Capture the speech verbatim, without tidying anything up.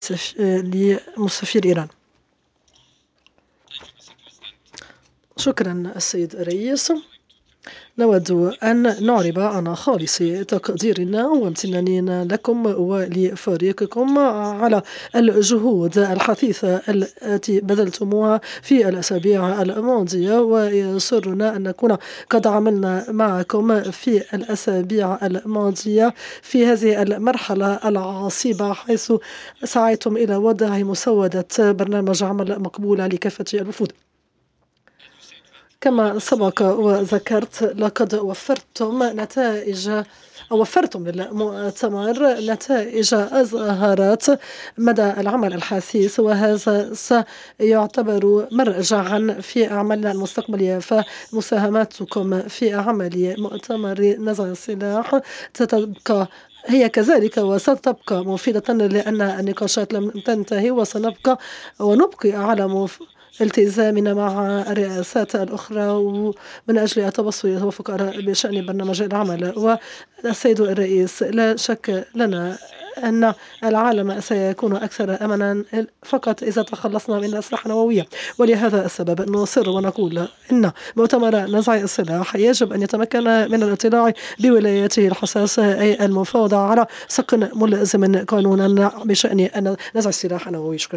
لمسفير إيران. شكرا السيد الرئيس. نود أن نعرب عن خالص تقديرنا وامتناننا لكم ولفريقكم على الجهود الحثيثة التي بذلتموها في الأسابيع الماضية، ويسرنا أن نكون قد عملنا معكم في الأسابيع الماضية في هذه المرحلة العصيبة، حيث سعيتم إلى وضع مسودة برنامج عمل مقبولة لكافة الوفود. كما سبق وذكرت، لقد وفرتم نتائج أو وفرتم للمؤتمر نتائج أظهرت مدى العمل الحثيث، وهذا سيعتبر مرجعا في أعمالنا المستقبلية. فمساهماتكم في عمل مؤتمر نزع السلاح ستبقى هي كذلك وستبقى مفيدة، لأن النقاشات لم تنتهي، وسنبقى ونبقي على التزامنا مع الرئاسات الأخرى من أجل التوصل إلى توافق بشأن برنامج العمل. والسيد الرئيس، لا شك لنا أن العالم سيكون أكثر أمنا فقط إذا تخلصنا من الأسلحة النووية، ولهذا السبب نصر ونقول إن مؤتمر نزع السلاح يجب أن يتمكن من الاطلاع بولايته الحساسة، أي المفاوضة على صك ملزم قانونا بشأن نزع السلاح النووي. شكرا.